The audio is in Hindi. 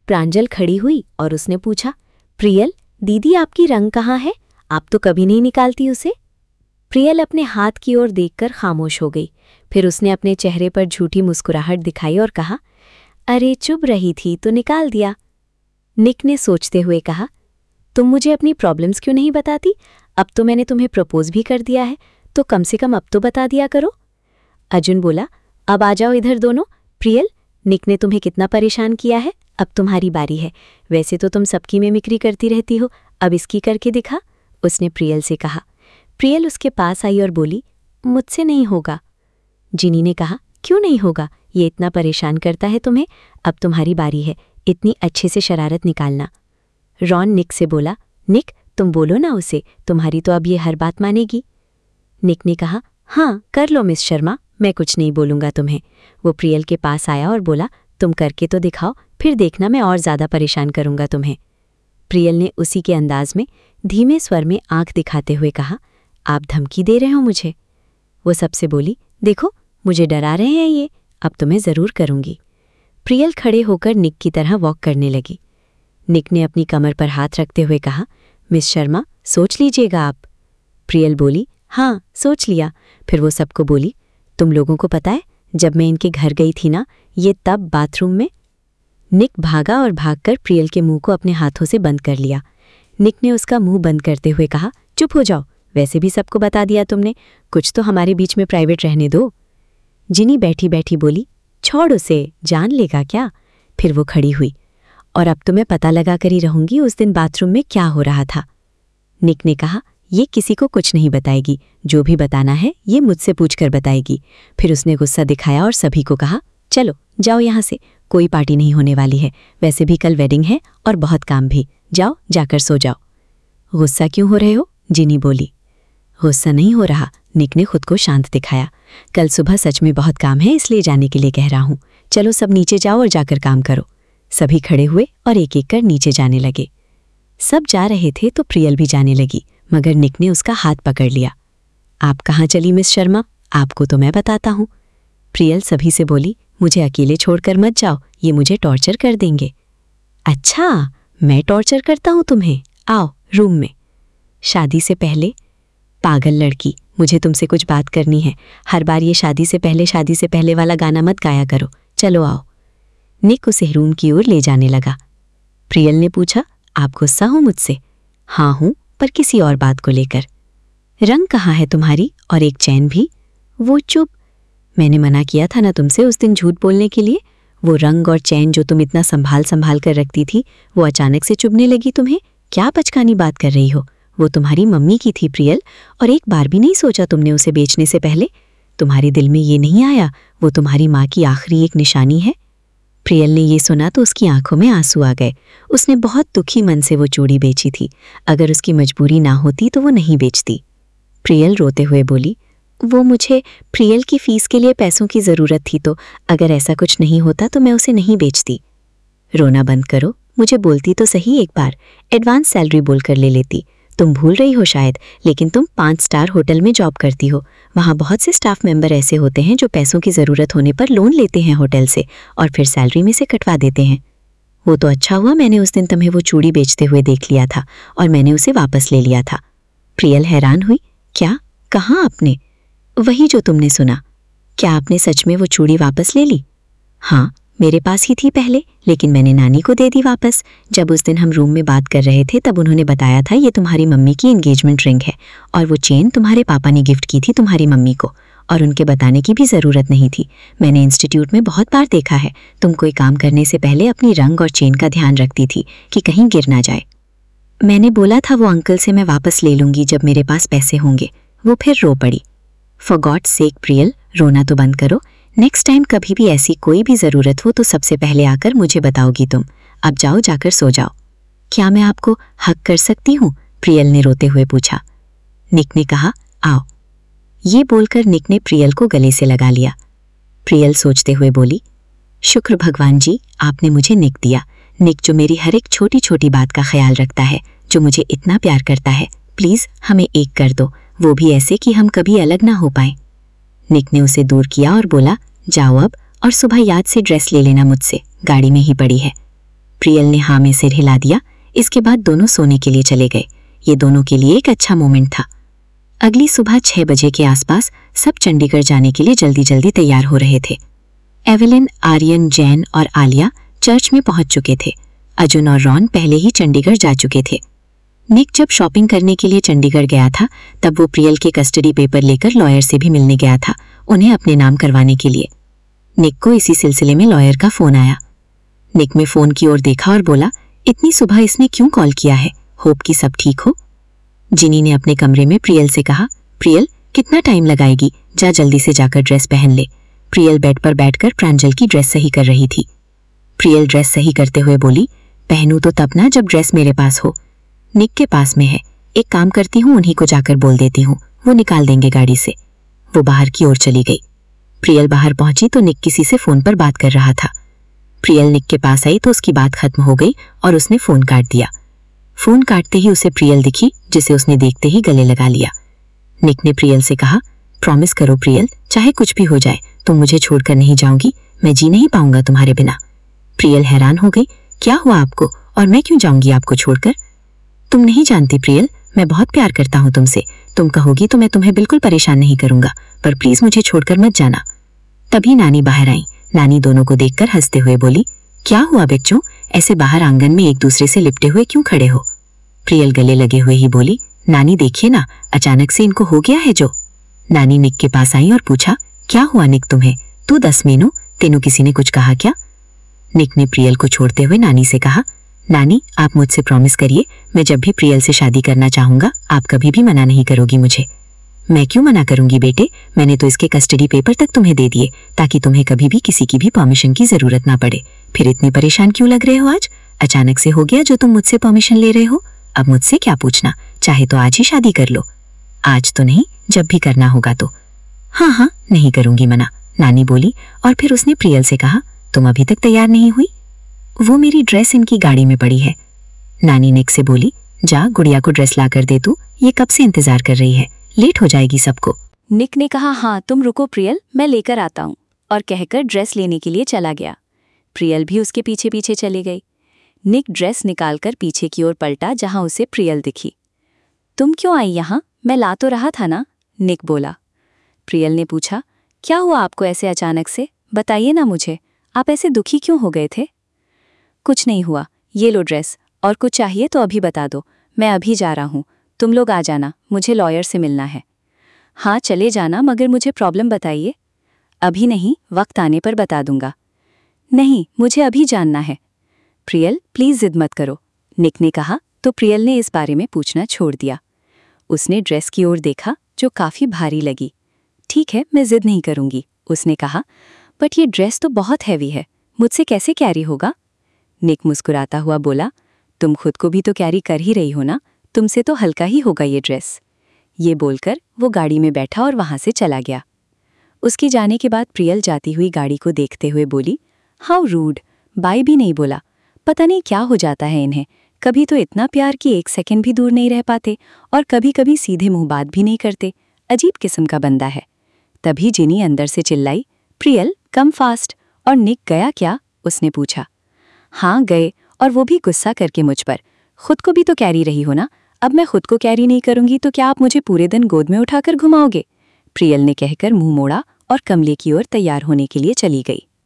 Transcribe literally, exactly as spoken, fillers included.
प्रांजल खड़ी हुई और उसने पूछा, प्रियल दीदी आपकी रंग कहाँ है? आप तो कभी नहीं निकालती उसे। प्रियल अपने हाथ की ओर देखकर खामोश हो गई। फिर उसने अपने चेहरे पर झूठी मुस्कुराहट दिखाई और कहा, अरे चुभ रही थी तो निकाल दिया। निक ने सोचते हुए कहा, तुम मुझे अपनी प्रॉब्लम्स क्यों नहीं बताती? अब तो मैंने तुम्हें प्रपोज भी कर दिया है, तो कम से कम अब तो बता दिया करो। अर्जुन बोला, अब आ जाओ इधर दोनों। प्रियल, निक ने तुम्हें कितना परेशान किया है, अब तुम्हारी बारी है। वैसे तो तुम सबकी मिमिक्री करती रहती हो, अब इसकी करके दिखा, उसने प्रियल से कहा। प्रियल उसके पास आई और बोली, मुझसे नहीं होगा। जिनी ने कहा, क्यों नहीं होगा? ये इतना परेशान करता है तुम्हें, अब तुम्हारी बारी है, इतनी अच्छे से शरारत निकालना। रॉन निक से बोला, निक तुम बोलो ना उसे, तुम्हारी तो अब ये हर बात मानेगी। निक ने कहा, हाँ कर लो मिस शर्मा, मैं कुछ नहीं बोलूँगा तुम्हें। वो प्रियल के पास आया और बोला, तुम करके तो दिखाओ, फिर देखना मैं और ज़्यादा परेशान करूँगा तुम्हें। प्रियल ने उसी के अंदाज में धीमे स्वर में आंख दिखाते हुए कहा, आप धमकी दे रहे हो मुझे? वो सबसे बोली, देखो मुझे डरा रहे हैं ये, अब तो मैं ज़रूर करूँगी। प्रियल खड़े होकर निक की तरह वॉक करने लगी। निक ने अपनी कमर पर हाथ रखते हुए कहा, मिस शर्मा सोच लीजिएगा आप। प्रियल बोली, हाँ सोच लिया। फिर वो सबको बोली, तुम लोगों को पता है जब मैं इनके घर गई थी ना, ये तब बाथरूम में। निक भागा और भागकर प्रियल के मुंह को अपने हाथों से बंद कर लिया। निक ने उसका मुंह बंद करते हुए कहा, चुप हो जाओ, वैसे भी सबको बता दिया तुमने, कुछ तो हमारे बीच में प्राइवेट रहने दो। जिनी बैठी बैठी बोली, छोड़ उसे, जान लेगा क्या? फिर वो खड़ी हुई, और अब तो मैं पता लगा कर ही रहूंगी उस दिन बाथरूम में क्या हो रहा था। निक ने कहा, ये किसी को कुछ नहीं बताएगी, जो भी बताना है ये मुझसे पूछकर बताएगी। फिर उसने गुस्सा दिखाया और सभी को कहा, चलो जाओ यहाँ से, कोई पार्टी नहीं होने वाली है, वैसे भी कल वेडिंग है और बहुत काम भी, जाओ जाकर सो जाओ। गुस्सा क्यों हो रहे हो? जिनी बोली। गुस्सा नहीं हो रहा, निक ने खुद को शांत दिखाया। कल सुबह सच में बहुत काम है, इसलिए जाने के लिए कह रहा हूँ। चलो सब नीचे जाओ और जाकर काम करो। सभी खड़े हुए और एक एक कर नीचे जाने लगे। सब जा रहे थे तो प्रियल भी जाने लगी, मगर निक ने उसका हाथ पकड़ लिया। आप कहाँ चली मिस शर्मा? आपको तो मैं बताता हूँ। प्रियल सभी से बोली, मुझे अकेले छोड़कर मत जाओ, ये मुझे टॉर्चर कर देंगे। अच्छा, मैं टॉर्चर करता हूँ तुम्हें? आओ रूम में। शादी से पहले, पागल लड़की, मुझे तुमसे कुछ बात करनी है। हर बार ये शादी से पहले शादी से पहले वाला गाना मत गाया करो, चलो आओ। निक उसे रूम की ओर ले जाने लगा। प्रियल ने पूछा, आप गुस्सा हो मुझसे? हाँ हूँ, पर किसी और बात को लेकर। रंग कहाँ है तुम्हारी, और एक चैन भी? वो चुप, मैंने मना किया था ना तुमसे उस दिन झूठ बोलने के लिए। वो रंग और चैन जो तुम इतना संभाल संभाल कर रखती थी, वो अचानक से चुभने लगी तुम्हें। क्या बचकानी बात कर रही हो? वो तुम्हारी मम्मी की थी प्रियल, और एक बार भी नहीं सोचा तुमने उसे बेचने से पहले? तुम्हारे दिल में ये नहीं आया वो तुम्हारी माँ की आखिरी एक निशानी है? प्रियल ने ये सुना तो उसकी आंखों में आंसू आ गए। उसने बहुत दुखी मन से वो चूड़ी बेची थी, अगर उसकी मजबूरी ना होती तो वो नहीं बेचती। प्रियल रोते हुए बोली, वो मुझे प्रियल की फीस के लिए पैसों की ज़रूरत थी, तो अगर ऐसा कुछ नहीं होता तो मैं उसे नहीं बेचती। रोना बंद करो, मुझे बोलती तो सही एक बार, एडवांस सैलरी बोलकर ले लेती। तुम भूल रही हो शायद, लेकिन तुम पाँच स्टार होटल में जॉब करती हो। वहाँ बहुत से स्टाफ मेंबर ऐसे होते हैं जो पैसों की ज़रूरत होने पर लोन लेते हैं होटल से और फिर सैलरी में से कटवा देते हैं। वो तो अच्छा हुआ मैंने उस दिन तुम्हें वो चूड़ी बेचते हुए देख लिया था और मैंने उसे वापस ले लिया था। प्रियल हैरान हुई, क्या? कहाँ आपने? वही जो तुमने सुना। क्या आपने सच में वो चूड़ी वापस ले ली? हाँ, मेरे पास ही थी पहले, लेकिन मैंने नानी को दे दी वापस। जब उस दिन हम रूम में बात कर रहे थे तब उन्होंने बताया था ये तुम्हारी मम्मी की एंगेजमेंट रिंग है, और वो चेन तुम्हारे पापा ने गिफ्ट की थी तुम्हारी मम्मी को, और उनके बताने की भी ज़रूरत नहीं थी। मैंने इंस्टीट्यूट में बहुत बार देखा है, तुम कोई काम करने से पहले अपनी रंग और चेन का ध्यान रखती थी कि कहीं गिर ना जाए। मैंने बोला था वो अंकल से मैं वापस ले लूँगी जब मेरे पास पैसे होंगे। वो फिर रो पड़ी। फॉर गॉड्स सेक प्रियल, रोना तो बंद करो। नेक्स्ट टाइम कभी भी ऐसी कोई भी ज़रूरत हो तो सबसे पहले आकर मुझे बताओगी तुम। अब जाओ, जाकर सो जाओ। क्या मैं आपको हक कर सकती हूँ? प्रियल ने रोते हुए पूछा। निक ने कहा, आओ। ये बोलकर निक ने प्रियल को गले से लगा लिया। प्रियल सोचते हुए बोली, शुक्र भगवान जी, आपने मुझे निक दिया। निक जो मेरी हर एक छोटी छोटी बात का ख्याल रखता है, जो मुझे इतना प्यार करता है। प्लीज़ हमें एक कर दो, वो भी ऐसे कि हम कभी अलग ना हो पाएं। निक ने उसे दूर किया और बोला, जाओ अब, और सुबह याद से ड्रेस ले लेना मुझसे, गाड़ी में ही पड़ी है। प्रियल ने हाँ में सिर हिला दिया। इसके बाद दोनों सोने के लिए चले गए। ये दोनों के लिए एक अच्छा मोमेंट था। अगली सुबह छह बजे के आसपास सब चंडीगढ़ जाने के लिए जल्दी जल्दी तैयार हो रहे थे। एवेलिन, आर्यन, जैन और आलिया चर्च में पहुंच चुके थे। अर्जुन और रॉन पहले ही चंडीगढ़ जा चुके थे। निक जब शॉपिंग करने के लिए चंडीगढ़ गया था तब वो प्रियल के कस्टडी पेपर लेकर लॉयर से भी मिलने गया था, उन्हें अपने नाम करवाने के लिए। निक को इसी सिलसिले में लॉयर का फोन आया। निक ने फोन की ओर देखा और बोला, इतनी सुबह इसने क्यों कॉल किया है? होप कि सब ठीक हो। जिनी ने अपने कमरे में प्रियल से कहा, प्रियल कितना टाइम लगाएगी? जा जल्दी से जाकर ड्रेस पहन ले। प्रियल बेड पर बैठकर प्रांजल की ड्रेस सही कर रही थी। प्रियल ड्रेस सही करते हुए बोली, पहनूं तो तब ना जब ड्रेस मेरे पास हो। निक के पास में है, एक काम करती हूँ, उन्हीं को जाकर बोल देती हूँ, वो निकाल देंगे गाड़ी से। वो बाहर की ओर चली गई। प्रियल बाहर पहुंची तो निक किसी से फोन पर बात कर रहा था। प्रियल निक के पास आई तो उसकी बात खत्म हो गई और उसने फोन काट दिया। फोन काटते ही उसे प्रियल दिखी, जिसे उसने देखते ही गले लगा लिया। निक ने प्रियल से कहा, प्रॉमिस करो प्रियल, चाहे कुछ भी हो जाए तुम मुझे छोड़कर नहीं जाओगी, मैं जी नहीं पाऊंगा तुम्हारे बिना। प्रियल हैरान हो गई, क्या हुआ आपको और मैं क्यों जाऊंगी आपको छोड़कर? तुम नहीं जानती प्रियल, मैं बहुत प्यार करता हूँ तुमसे। तुम कहोगी तो मैं तुम्हें बिल्कुल परेशान नहीं करूंगा, पर प्लीज मुझे छोड़कर मत जाना। तभी नानी बाहर आई। नानी दोनों को देखकर हंसते हुए बोली, क्या हुआ बच्चों, ऐसे बाहर आंगन में एक दूसरे से लिपटे हुए क्यों खड़े हो? प्रियल गले लगे हुए ही बोली, नानी देखिए ना, अचानक से इनको हो गया है जो। नानी निक के पास आई और पूछा, क्या हुआ निक तुम्हें? तू दस मीनू, तेनू किसी ने कुछ कहा क्या? निक ने प्रियल को छोड़ते हुए नानी से कहा, नानी आप मुझसे प्रॉमिस करिए, मैं जब भी प्रियल से शादी करना चाहूंगा आप कभी भी मना नहीं करोगी मुझे। मैं क्यों मना करूंगी बेटे, मैंने तो इसके कस्टडी पेपर तक तुम्हें दे दिए ताकि तुम्हें कभी भी किसी की भी परमिशन की जरूरत ना पड़े। फिर इतने परेशान क्यों लग रहे हो आज? अचानक से हो गया जो तुम मुझसे परमिशन ले रहे हो? अब मुझसे क्या पूछना, चाहे तो आज ही शादी कर लो। आज तो नहीं, जब भी करना होगा तो। हाँ हाँ नहीं करूंगी मना, नानी बोली। और फिर उसने प्रियल से कहा, तुम अभी तक तैयार नहीं हुई? वो मेरी ड्रेस इनकी गाड़ी में पड़ी है। नानी निक से बोली, जा गुड़िया को ड्रेस ला कर दे तू, ये कब से इंतजार कर रही है, लेट हो जाएगी सबको। निक ने कहा, हाँ तुम रुको प्रियल, मैं लेकर आता हूँ, और कहकर ड्रेस लेने के लिए चला गया। प्रियल भी उसके पीछे पीछे चली गई। निक ड्रेस निकालकर पीछे की ओर पलटा जहां उसे प्रियल दिखी। तुम क्यों आई यहाँ? मैं ला तो रहा था ना, निक बोला। प्रियल ने पूछा, क्या हुआ आपको ऐसे अचानक से? बताइए ना मुझे, आप ऐसे दुखी क्यों हो गए थे? कुछ नहीं हुआ, ये लो ड्रेस, और कुछ चाहिए तो अभी बता दो, मैं अभी जा रहा हूँ, तुम लोग आ जाना, मुझे लॉयर से मिलना है। हाँ चले जाना, मगर मुझे प्रॉब्लम बताइए। अभी नहीं, वक्त आने पर बता दूंगा। नहीं, मुझे अभी जानना है। प्रियल प्लीज जिद मत करो, निक ने कहा तो प्रियल ने इस बारे में पूछना छोड़ दिया। उसने ड्रेस की ओर देखा जो काफी भारी लगी। ठीक है, मैं जिद नहीं करूंगी, उसने कहा, बट ये ड्रेस तो बहुत हैवी है, मुझसे कैसे कैरी होगा? निक मुस्कुराता हुआ बोला, तुम खुद को भी तो कैरी कर ही रही हो ना, तुमसे तो हल्का ही होगा ये ड्रेस। ये बोलकर वो गाड़ी में बैठा और वहां से चला गया। उसके जाने के बाद प्रियल जाती हुई गाड़ी को देखते हुए बोली, हाउ रूड, बाय भी नहीं बोला। पता नहीं क्या हो जाता है इन्हें, कभी तो इतना प्यार कि एक सेकंड भी दूर नहीं रह पाते और कभी कभी सीधे मुंह बात भी नहीं करते। अजीब किस्म का बंदा है। तभी जिनी अंदर से चिल्लाई, प्रियल कम फास्ट। और निक गया क्या? उसने पूछा। हाँ गए, और वो भी गुस्सा करके मुझ पर। खुद को भी तो कैरी रही हो ना, अब मैं खुद को कैरी नहीं करूंगी तो क्या आप मुझे पूरे दिन गोद में उठाकर घुमाओगे? प्रियल ने कहकर मुंह मोड़ा और कमरे की ओर तैयार होने के लिए चली गई।